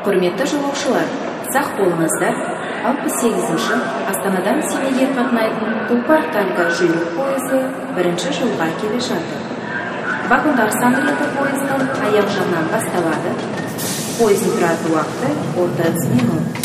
Құрметті жолаушылар, сақ болыңыздар. 68-ші Астанадан Семейге қатынайтын Тұлпар-Тальга жүйрік пойызы бірінші жолға келе жатыр. Вагондар сандырелді пойыздың аяқ жағынан басталады. Пойыздың тұратын уақыты 30 минут.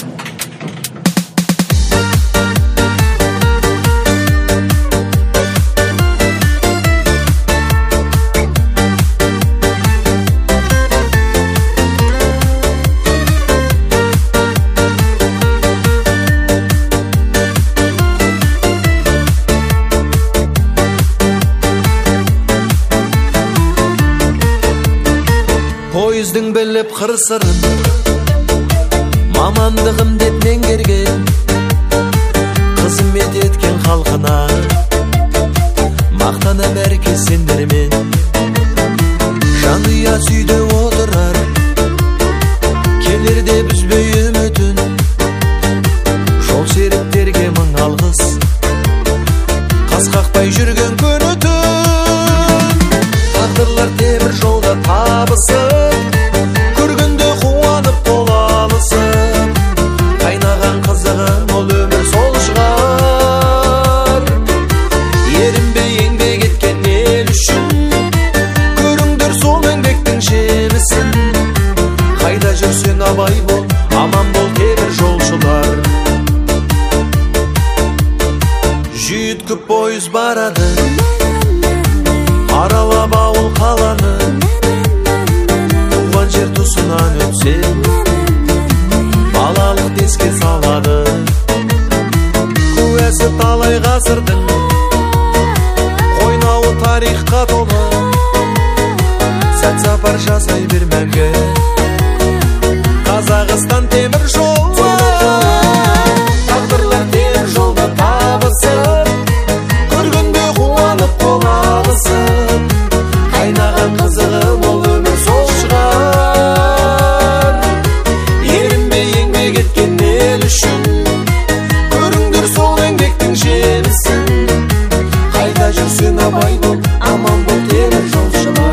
Пойыздың біліп қыр-сырын мамандығым деп меңгерген, қызмет еткен халқына мақтанам әркез сендермен. Жанұя сүйді отырар, келерде үзбей үмітін, жол серіктерге мың алғыс, қасқақпай жүрген күні түн. Тағдырлар темір жолда табысып, көргенде қуанып қол алысып, қайнаған қызығым ол өмір сол шығар. Ерінбей еңбек еткен ел үшін, көріңдер сол еңбектің жемісін. Қайда жүрсең абай бол, аман бол темір жолшылар. Жүйіткіп пойыз барады, аралап ауыл қаланы, туған жер тұсынан өтсең, балалық еске салады. Куәсі талай ғасырдың, қойнауы тарихқа толы, сәт сапар жасай бер мәңгі, Қазақстан темір жолы. Тағдырлар темір жолда табысып, көргенде қуанып қол алысып, қайнаған қызығым ол өмір сол шығар. Ерінбей еңбек еткен ел үшін, көріңдер сол еңбектің жемісін. Қайда жүрсең абай бол, аман бол темір жолшылар.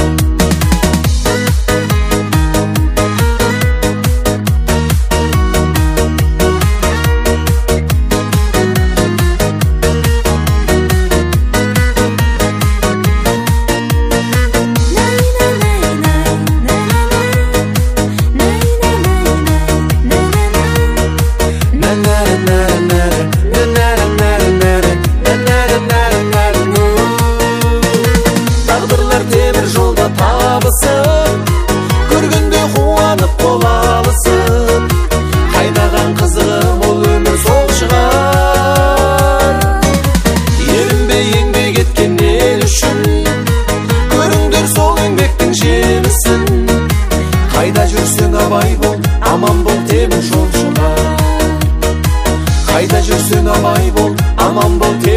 Тағдырлар темір жолда табысып, көргенде қуанып қол алысып, қайнаған қызығым ол өмір сол шығар. Ерінбей еңбек еткен ел үшін, көріңдер сол еңбектің жемісін. Қайда жүрсең абай бол, аман бол темір жолшылар. Қайда жүрсең абай бол, аман бол темір